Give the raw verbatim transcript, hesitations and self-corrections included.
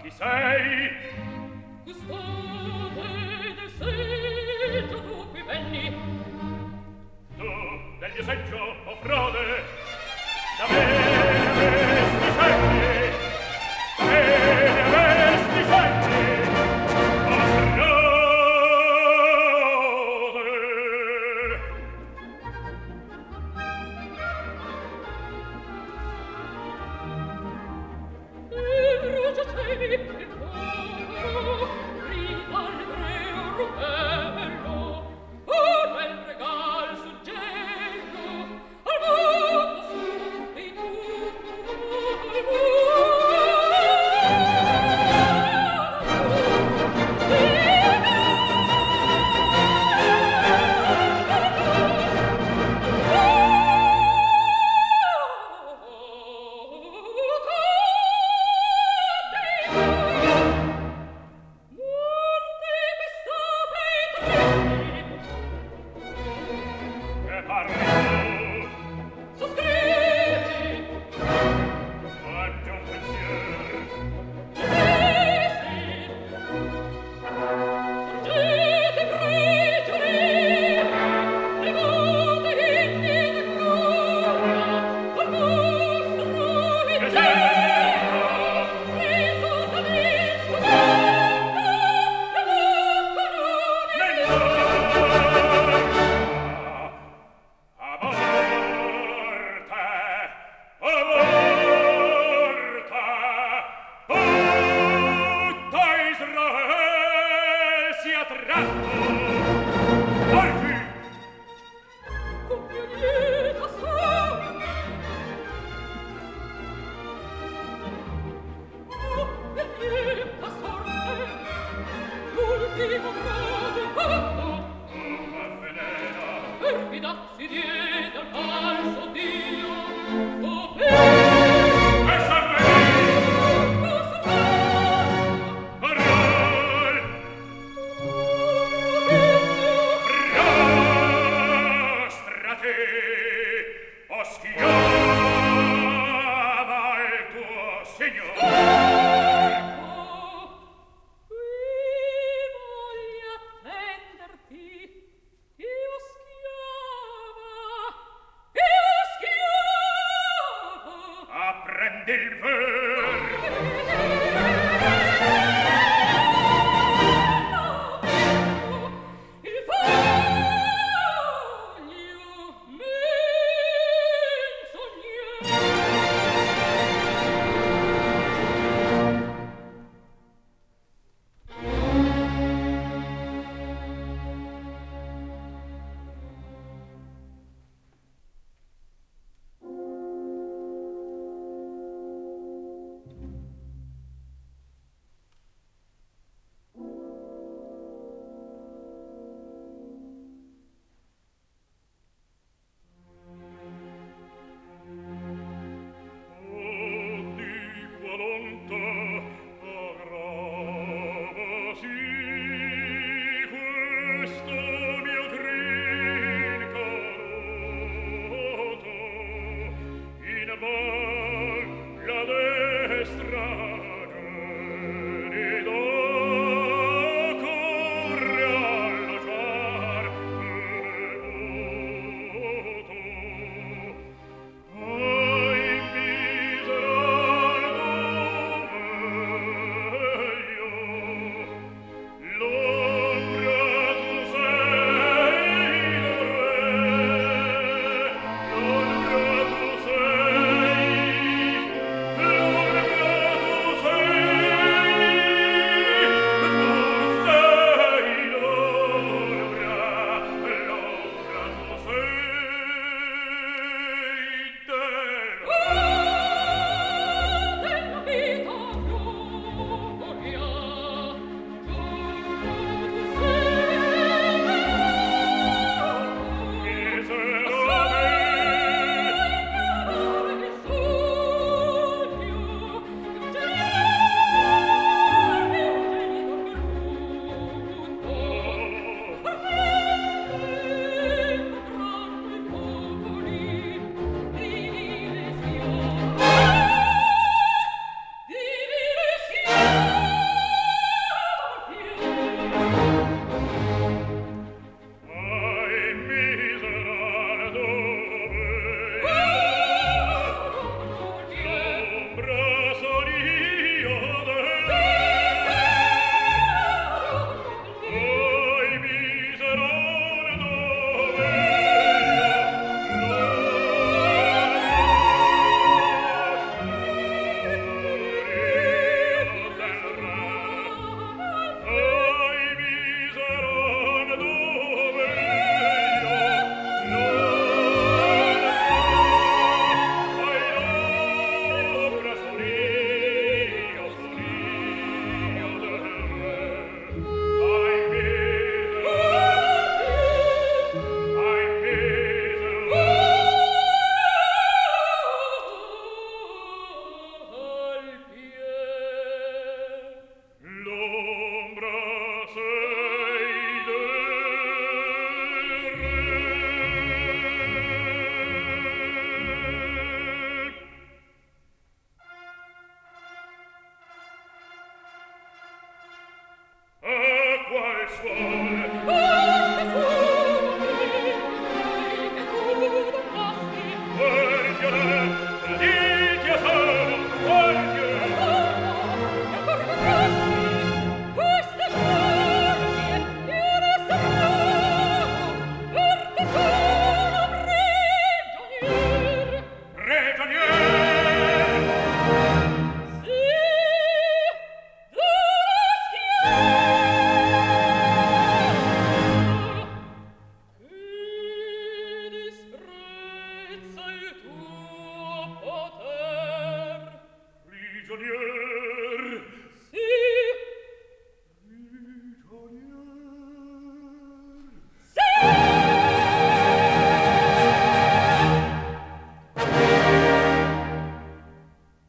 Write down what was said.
chi sei? Custode del seggio tu qui venni. Tu del mio seggio, o frode, da me ne avesti scendi, da me ne avesti scendi, o frode. E rugiacevi il fuoco, grida l'ebreo rubello, un bel regal suggello, al voto su dei tu, al Che parli tu? Soscrivi! Mangia un pensier. Esisti! Sorgete prigionieri, levate inni d'ancora, al vostro impero, risulta lì scoperta la bocca A morte, a morte, tutta Israele sia tratto. Orfi! con mia lieta sangue. Oh, mia lieta sorte, l'ultimo grado fatto, Come velena, perfida si diede al falso Dio, oh, e s'avveni, posso fare, orroi, prostrati, o schiava il tuo signor. qui voglio attenderti, io schiava, io schiava. Apprendi il ver. Il foglio La destra